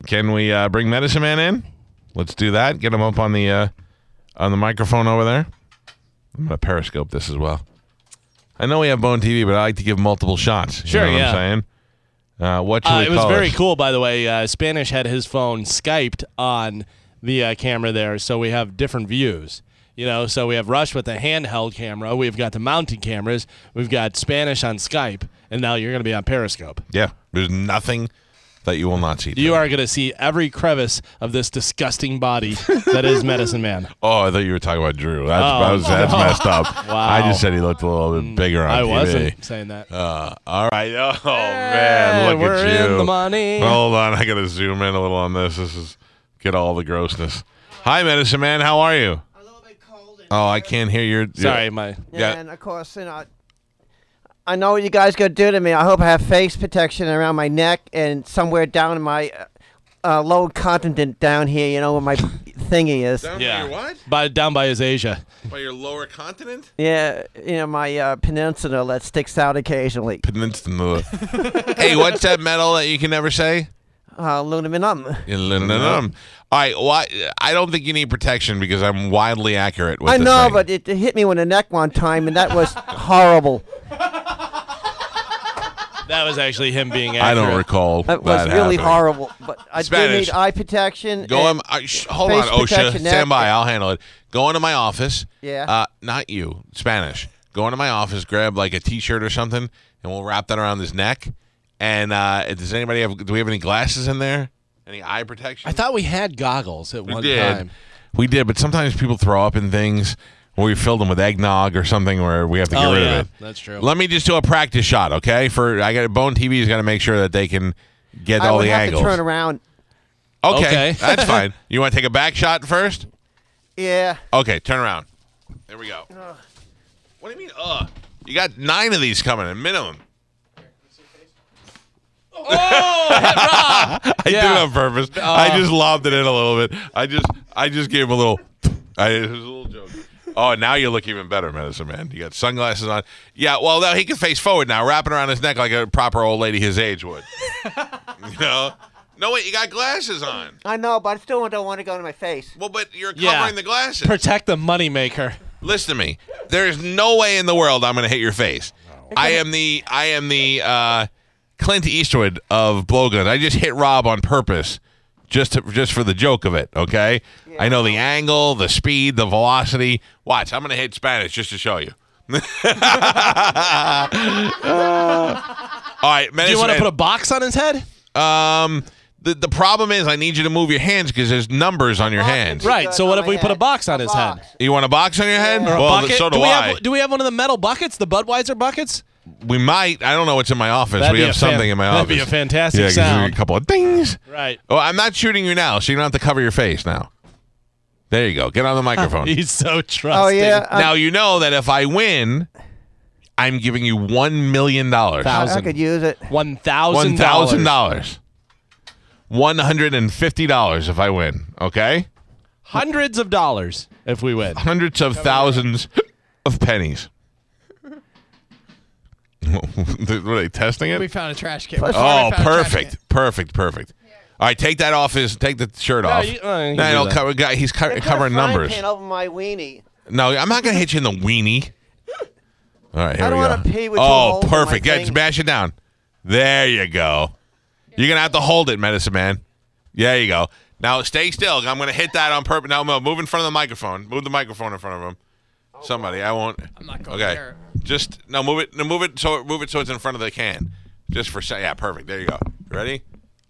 Can we bring Medicine Man in? Let's do that. Get him up on the microphone over there. I'm going to Periscope this as well. I know we have Bone TV, but I like to give multiple shots. Sure, you know what yeah. I'm saying? What should we it was call very it? cool, by the way. Spanish had his phone Skyped on the camera there, so we have different views. So we have Rush with the handheld camera. We've got the mounted cameras. We've got Spanish on Skype, and now you're going to be on Periscope. Yeah, there's nothing that you will not see. You are going to see every crevice of this disgusting body that is Medicine Man. Oh, I thought you were talking about Drew. That's messed up. Wow. I just said he looked a little bit bigger on I TV. wasn't saying that. All right. Oh, man, look we're at you. in the money. Hold on. I got to zoom in a little on this. Get all the grossness. Hi, Medicine Man. How are you? A little bit cold. Oh, I can't hear your... Sorry, Yeah. And of course, I know what you guys gonna do to me. I hope I have face protection around my neck and somewhere down in my lower continent down here. Where my thingy is. Down Yeah. by your what? Down by his Asia. By your lower continent? Yeah, my peninsula that sticks out occasionally. Peninsula. Hey, what's that metal that you can never say? Aluminum. Aluminum. All right, well, I don't think you need protection because I'm wildly accurate with I this know, thing. but it hit me in the neck one time, and that was horrible. That was actually him being accurate. I don't recall That was really happening. horrible. But I do Spanish. need eye protection. Go and on. Hold on, face OSHA. protection neck. Stand by. I'll handle it. Go into my office. Yeah. Not you. Spanish. Go into my office. Grab like a T-shirt or something, and we'll wrap that around his neck. And does anybody have? Do we have any glasses in there? Any eye protection? I thought we had goggles at one time. We did, but sometimes people throw up in things. Or we filled them with eggnog or something where we have to get rid of it. That's true. Let me just do a practice shot, okay? Bone TV's got to make sure that they can get all the angles. I would have to turn around. Okay, that's fine. You want to take a back shot first? Yeah. Okay, turn around. There we go. What do you mean, You got 9 of these coming, a minimum. Oh, Rob! I did it on purpose. I just lobbed it in a little bit. I just gave him a little. It was a little joke. Oh, now you look even better, Medicine Man. You got sunglasses on. Yeah, well, now he can face forward now, wrapping around his neck like a proper old lady his age would. No, wait, you got glasses on. I know, but I still don't want to go to my face. Well, but you're covering the glasses. Protect the moneymaker. Listen to me. There's no way in the world I'm going to hit your face. No. I am the Clint Eastwood of blowguns. I just hit Rob on purpose, just for the joke of it. Okay. Yeah. I know the angle, the speed, the velocity. Watch, I'm going to hit Spanish just to show you. All right, do you want to put a box on his head? The problem is I need you to move your hands because there's numbers on your hands. Right. So what if we put a box on his head? You want a box on your head? Or a well, bucket? so do I. Do we have one of the metal buckets, the Budweiser buckets? We might. I don't know what's in my office. That'd we have something in my office. That'd be a fantastic A sound. couple of dings. Right. Oh, I'm not shooting you now, so you don't have to cover your face now. There you go. Get on the microphone. He's so trusting. Oh, yeah. Now you know that if I win, I'm giving you $1 million. I could use it. $1,000. $1,000. $150 if I win. Okay. Hundreds of dollars if we win. Hundreds of thousands of pennies. Were they testing it? We found a trash can. Oh, perfect. All right, take that off. Take the shirt off. You No, don't cover. He's covering numbers. Pan over my weenie. No, I'm not going to hit you in the weenie. All right, here we go. I don't want to pee with two Oh, holes in perfect. my Yeah, thing. smash it down. There you go. You're going to have to hold it, Medicine Man. There you go. Now, stay still. I'm going to hit that on purpose. Now, move in front of the microphone. Move the microphone in front of him. Somebody, I won't. I'm not going okay. there. Just no, move it. No, move it so it's in front of the can. Just for yeah, perfect. There you go. Ready?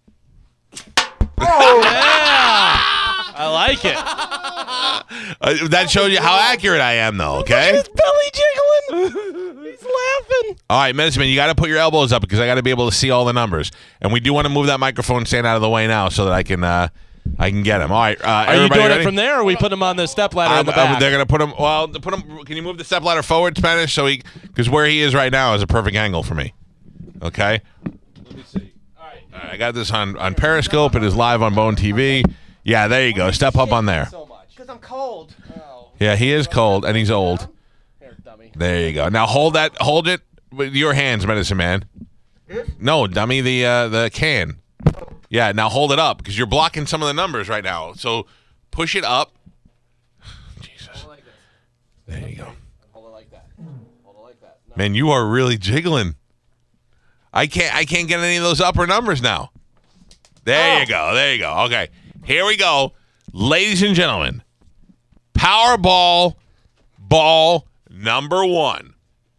Yeah. I like it. That shows you how accurate I am, though. Okay. His belly jiggling. He's laughing. All right, Medicine Man, you got to put your elbows up because I got to be able to see all the numbers, and we do want to move that microphone stand out of the way now so that I can get him. All right. Are you everybody doing ready? it from there, or we put him on the stepladder on the back? They're gonna put him. Well, put him. Can you move the stepladder forward, Spanish, so because where he is right now is a perfect angle for me. Okay. Let me see. All right. I got this on Periscope. It is live on Bone TV. Yeah, there you go. Step up on there. Because I'm cold. Yeah, he is cold and he's old. Here, dummy. There you go. Now hold it with your hands, Medicine Man. No, dummy, the can. Yeah, now hold it up because you're blocking some of the numbers right now. So push it up. Jesus. There you go. Hold it like that. Hold it like that. No. Man, you are really jiggling. I can't get any of those upper numbers now. There you go. There you go. Okay. Here we go. Ladies and gentlemen. Powerball ball number 1.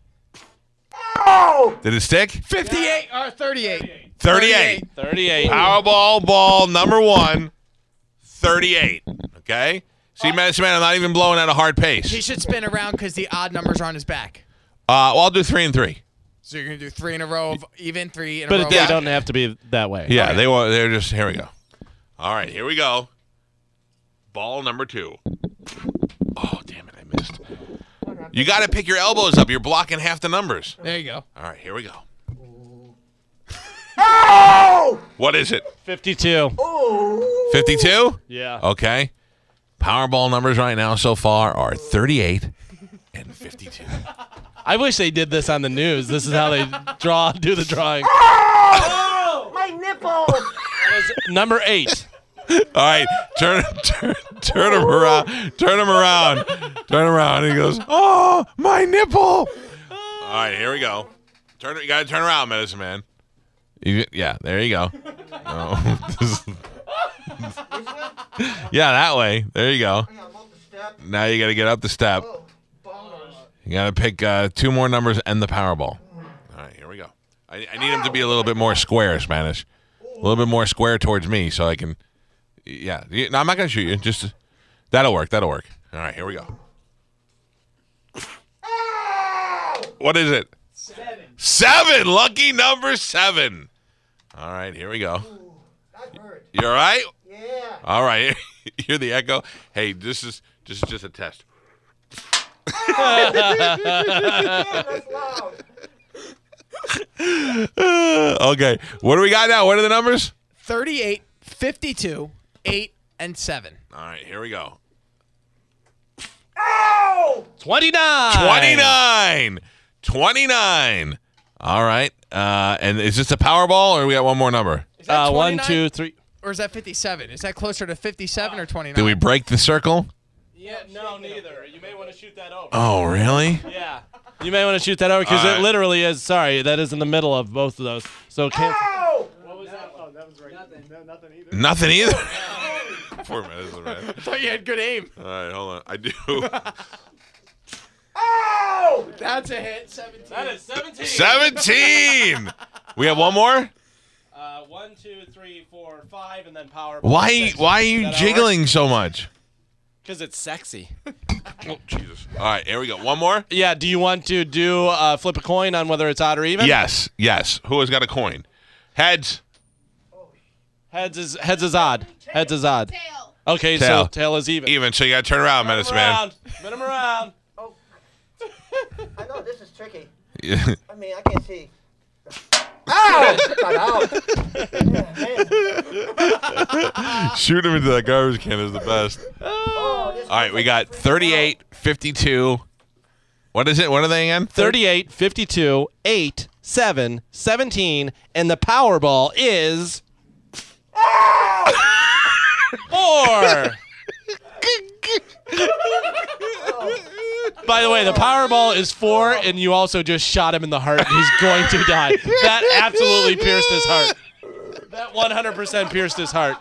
Oh! Did it stick? 58 or 38. 38. 38. Powerball ball number 1. 38. Okay? See, Medicine Man, I'm not even blowing at a hard pace. He should spin around because the odd numbers are on his back. Well, I'll do 3 and 3. So you're going to do 3 in a row of even, 3 in a But row. they of don't have to be that way. Yeah, they're just, here we go. All right, here we go. Ball number 2. Oh, damn it, I missed. You got to pick your elbows up. You're blocking half the numbers. There you go. All right, here we go. Oh! What is it? 52. 52? Yeah. Okay. Powerball numbers right now so far are 38 and 52. I wish they did this on the news. This is how they do the drawing. Oh! My nipples! Number 8. All right, turn him around. Turn him around. Turn him around. He goes, "Oh, my nipple!" All right, here we go. You gotta turn around, Medicine Man. Yeah, there you go. Oh. Yeah, that way. There you go. Now you gotta get up the step. You gotta pick 2 more numbers and the Powerball. All right, here we go. I need him to be a little bit more square, Spanish. A little bit more square towards me so I can. Yeah. No, I'm not going to shoot you. Just that'll work. That'll work. All right, here we go. What is it? 7. Lucky number 7. All right, here we go. You all right? Yeah. All right. Hear the echo? Hey, this is just a test. Okay. What do we got now? What are the numbers? 38, 52, 8, and 7. All right, here we go. 29. 29. All right. And is this a Powerball or we got one more number? Is that 1, 29? 2, 3. Or is that 57? Is that closer to 57 or 29? Did we break the circle? Yeah, no, neither. You may want to shoot that over. Oh, really? Yeah. You may want to shoot that over because All right. it literally is. Sorry, that is in the middle of both of those. So cancel. What was that? Oh, that was right. Nothing either. Nothing either. Poor Medicine Man. I thought you had good aim. All right, hold on. I do. Oh! That's a hit. 17. That is 17. 17. We have one more? 1, 2, 3, 4, 5, and then Powerball. Why are you jiggling so much? Because it's sexy. Oh, Jesus. All right, here we go. One more? Yeah. Do you want to do flip a coin on whether it's odd or even? Yes. Who has got a coin? Heads. Heads is odd. Heads is odd. Tail. Okay, Tail. so tail is even. Even, so you got to turn around, Medicine Man. Spin him around. Oh. I know this is tricky. Yeah. I mean, I can't see. Ow! Got out. Yeah, Shoot him into that garbage can is the best. oh, this All right, we got 38, 52. What is it? What are they again? 38, 52, 8, 7, 17, and the Powerball is 4. By the way, the Powerball is 4, and you also just shot him in the heart. He's going to die. That absolutely pierced his heart. That 100% pierced his heart.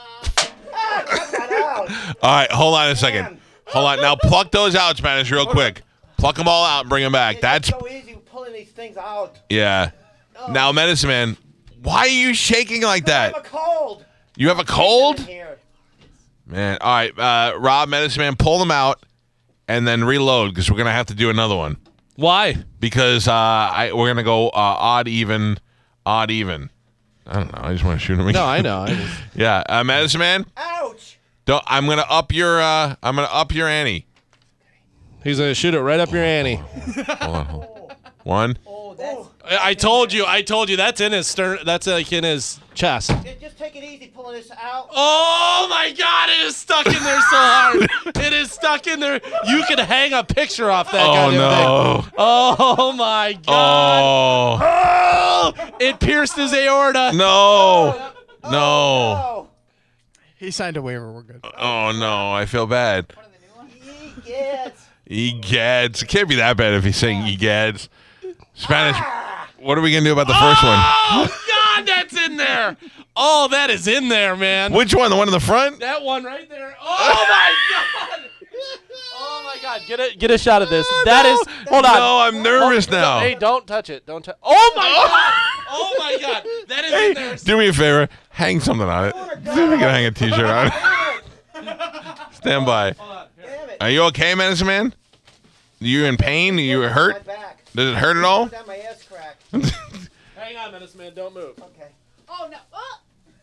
All right, hold on a second. Hold on. Now pluck those out, Spanish, real quick. Pluck them all out and bring them back. That's, so easy pulling these things out. yeah. Now, Medicine Man, why are you shaking like I have that? a cold. You have a cold? Here. Man, all right. Rob, Medicine Man, pull them out and then reload because we're going to have to do another one. Why? Because we're going to go odd, even. I don't know. I just want to shoot him again. No, I know. Yeah, Medicine Man, Ouch. I'm going to up your ante. He's going to shoot it right up your Annie. Hold on. 1. Oh, that's. I told you. That's in his stern. That's like in his chest. Just take it easy pulling this out. Oh my God! It is stuck in there so hard. It is stuck in there. You could hang a picture off that Oh, goddamn no. thing. Oh my God! Oh. Oh! It pierced his aorta. No. No. Oh, He signed a waiver. We're good. Oh no, I feel bad. yes. Egads. It can't be that bad if he's saying egads. Spanish. What are we gonna do about the first one? Oh God, that's in there. Oh, that is in there, man. Which one? The one in the front? That one right there. Oh my God. Oh my God. Get a shot of this. That is. Hold on. No, I'm nervous now. Hey, don't touch it. Don't touch. Oh my God. Oh my God. That is in there. Do me a favor. Hang something on it. See if you can hang a T-shirt on it. Stand by. Damn it. Are you okay, Medicine Man? You in pain? Are you My hurt? back. Does it hurt at all? Down my ass crack. Hang on, Medicine Man. Don't move. Okay. Oh no. Oh.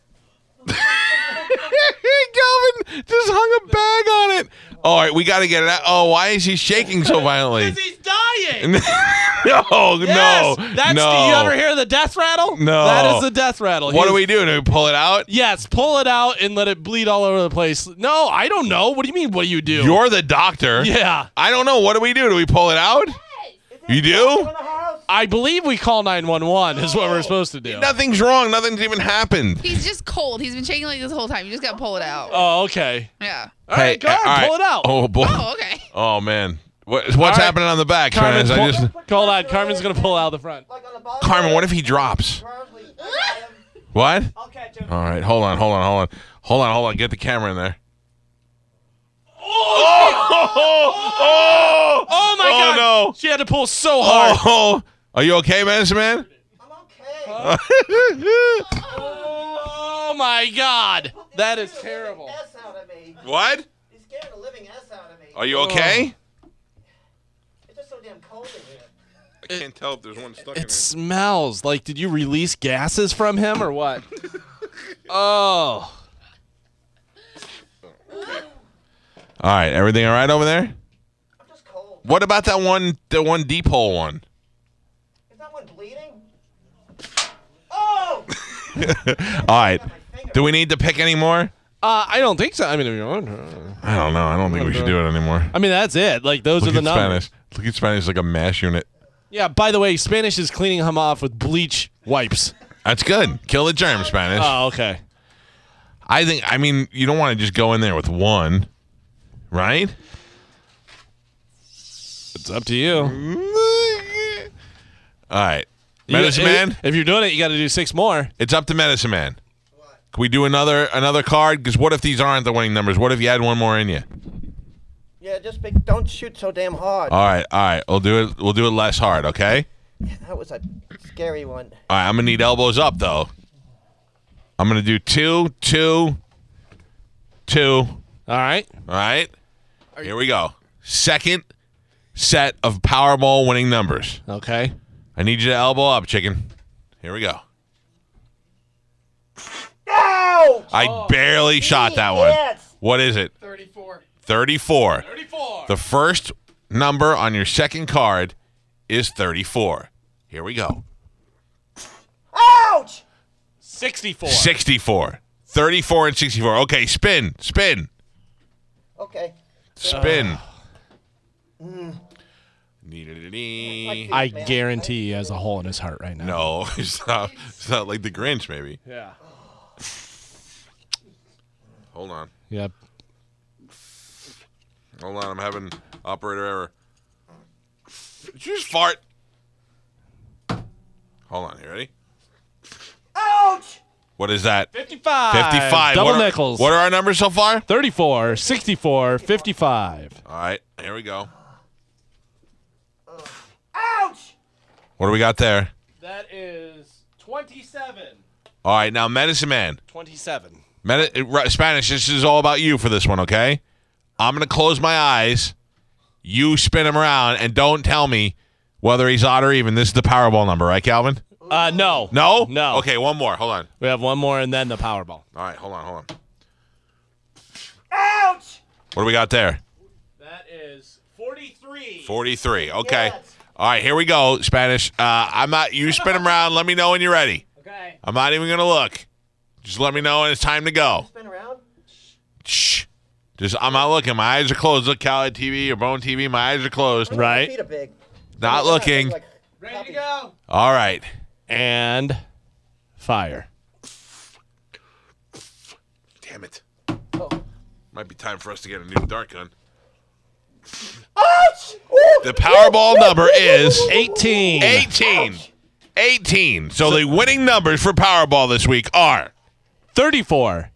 Calvin just hung a bag on it. All right, we got to get it out. Oh, why is he shaking so violently? Because he's dying. No, Yes, no, that's. no. Do you ever hear the death rattle? No. That is the death rattle. What He do is- we do? Do we pull it out? Yes, pull it out and let it bleed all over the place. No, I don't know. What do you mean? What do you do? You're the doctor. Yeah, I don't know. What do we do? Do we pull it out? You do? I believe we call 911 is what we're supposed to do. Nothing's wrong. Nothing's even happened. He's just cold. He's been shaking like this whole time. You just gotta pull it out. Oh, okay. Yeah. All right, go ahead, all right. pull it out. Oh boy. Oh, okay. Oh man. What's right. happening on the back, Carmen's Spanish? hold on. Carmen's gonna pull out the front. Carmen, what if he drops? What? I'll catch him. All right, hold on. Get the camera in there. Oh! Oh my God! no! She had to pull so hard. Oh! Are you okay, Medicine Man? I'm okay. Oh my God! That is terrible. S out of me. What? He's scared the living S out of me. Are you okay? It's just so damn cold in here. I can't tell if there's one stuck It smells like. Did you release gases from him or what? Oh. All right, everything all right over there? I'm just cold. What about the one deep hole one? Is that one bleeding? Oh! All right. Do we need to pick any more? I don't think so. I mean, I don't know. I don't think we should do it anymore. I mean, that's it. Like those Look are the at numbers. Spanish. Look at Spanish like a mash unit. Yeah. By the way, Spanish is cleaning him off with bleach wipes. That's good. Kill the germ, Spanish. Oh, okay. I mean, you don't want to just go in there with one, right? It's up to you. All right. Medicine Man, If you're doing it, you got to do 6 more. it's up to Medicine Man. Can we do another card? Because what if these aren't the winning numbers? What if you had one more in you? Yeah, don't shoot so damn hard. All right. We'll do it less hard, okay? That was a scary one. All right, I'm going to need elbows up, though. I'm going to do 2, 2, 2. All right. All right? Here we go. Second set of Powerball winning numbers. Okay. I need you to elbow up, chicken. Here we go. Ouch! I barely shot that one. Yes. What is it? 34. 34. 34. The first number on your second card is 34. Here we go. Ouch! 64. 64. 34 and 64. Okay, spin. Okay. Spin. I guarantee he has a hole in his heart right now. No, it's not like the Grinch, maybe. Yeah. Hold on. Yep. Hold on. I'm having operator error. Did you just fart? Hold on. You ready? Ouch! What is that? 55. 55. Double What are- nickels. What are our numbers so far? 34, 64, 55. All right. Here we go. Ouch! What do we got there? That is 27. All right. Now, Medicine Man. 27. Spanish, this is all about you for this one, okay? I'm going to close my eyes. You spin him around, and don't tell me whether he's odd or even. This is the Powerball number, right, Calvin? No. No? No. Okay, one more. Hold on. We have one more and then the Powerball. All right, hold on. Ouch! What do we got there? That is 43. 43. Okay. Yes. All right, here we go, Spanish. You spin him around. Let me know when you're ready. Okay. I'm not even going to look. Just let me know when it's time to go. Spin around. Shh. I'm not looking. My eyes are closed. Look, Cal TV or Bone TV. My eyes are closed. My Right. feet are big. Not looking. Like Ready to puppies. go. All right. And fire. Damn it. Might be time for us to get a new dart gun. The Powerball number is 18. 18. So the winning numbers for Powerball this week are 34,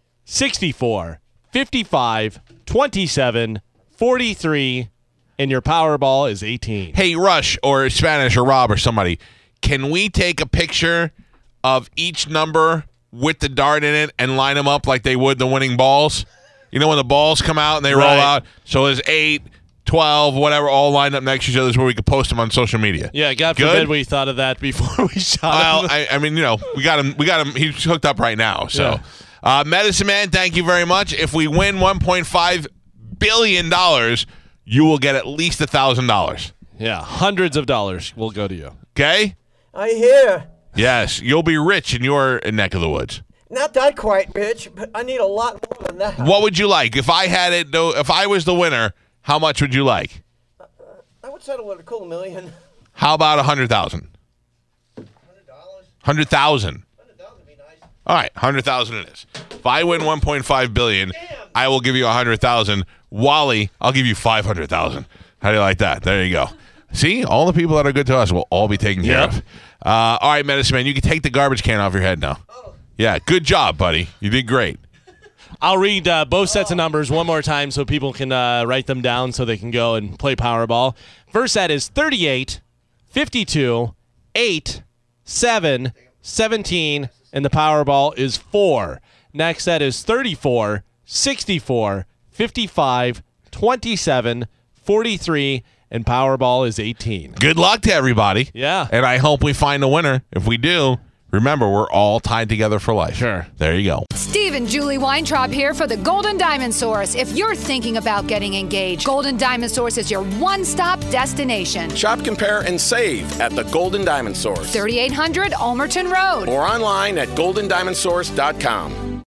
64, 55, 27, 43, and your Powerball is 18. Hey, Rush or Spanish or Rob or somebody, can we take a picture of each number with the dart in it and line them up like they would the winning balls? You know when the balls come out and they roll Right. out? So there's 8, 12, whatever, all lined up next to each other where we could post them on social media. Yeah, God Good? forbid we thought of that before we shot Well, him. I mean, we got him. He's hooked up right now. So, Medicine Man, thank you very much. If we win $1.5 billion, you will get at least $1,000. Yeah, hundreds of dollars will go to you. Okay? I hear. Yes, you'll be rich in your neck of the woods. Not that quite rich, but I need a lot more than that. What would you like if I had it? If I was the winner, how much would you like? I would settle with a cool $1 million. How about 100,000? $100. 100,000. $100 would be nice. All right, 100,000 it is. If I win 1.5 billion, I will give you 100,000. Wally, I'll give you 500,000. How do you like that? There you go. See, all the people that are good to us will all be taken care Yep. of. All right, Medicine Man, you can take the garbage can off your head now. Yeah, good job, buddy. You did great. I'll read both sets of numbers one more time so people can write them down so they can go and play Powerball. First set is 38, 52, 8, 7, 17, and the Powerball is 4. Next set is 34, 64, 55, 27, 43, and Powerball is 18. Good luck to everybody. Yeah. And I hope we find a winner. If we do, remember, we're all tied together for life. Sure. There you go. Steve and Julie Weintraub here for the Golden Diamond Source. If you're thinking about getting engaged, Golden Diamond Source is your one-stop destination. Shop, compare, and save at the Golden Diamond Source. 3800 Almerton Road. Or online at goldendiamondsource.com.